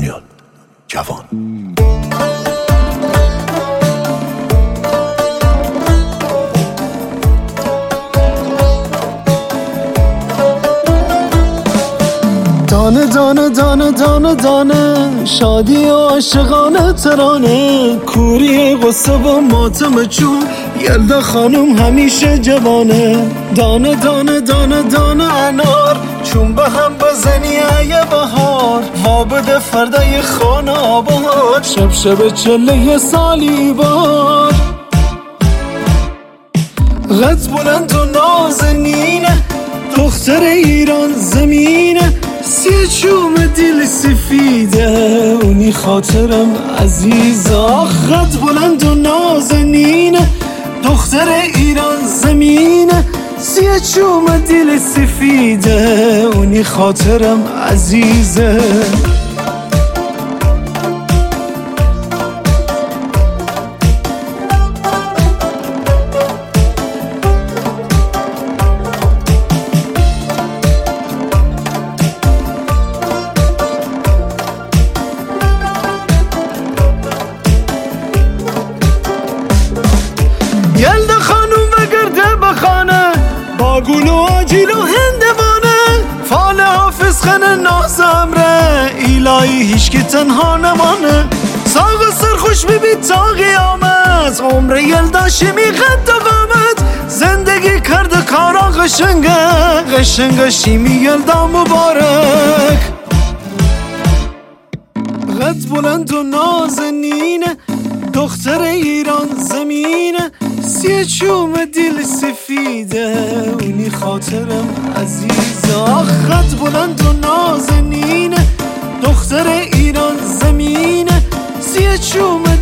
دانیال جوان. دانه دانه دانه دانه دانه شادی و عاشقانه ترانه، کوری غصه و ماتم چون یلدا خانم همیشه جوانه. دانه دانه دانه دانه انار چون به هم بزنی ای بهار، وابد فردای خانه آباد شب شب چله سالی بار. قد بلند و نازنینه دختر ایران زمینه، سی چوم دل سفیده اونی خاطرم عزیزه. خط بلند و نازنینه دختر ایران زمینه، سی چوم دل سفیده اونی خاطرم عزیزه. یلدا خانوم و گرده بخانه با گل و آجیل و هندوانه، فال حافظ خن نازمره ایلایی هیچ که تنها نمانه. ساق و سرخوش ببید تا قیامت، عمر یلدا شمی قد و قامت، زندگی کرده کارا قشنگه قشنگه شیمی یلدا مبارک. قد بلند و نازنینه دختر ایران زمینه، سی چوم دل سفیده اونی خاطرم عزیزه. خط بلند و نازنینه دختر ایران زمینه، سی چوم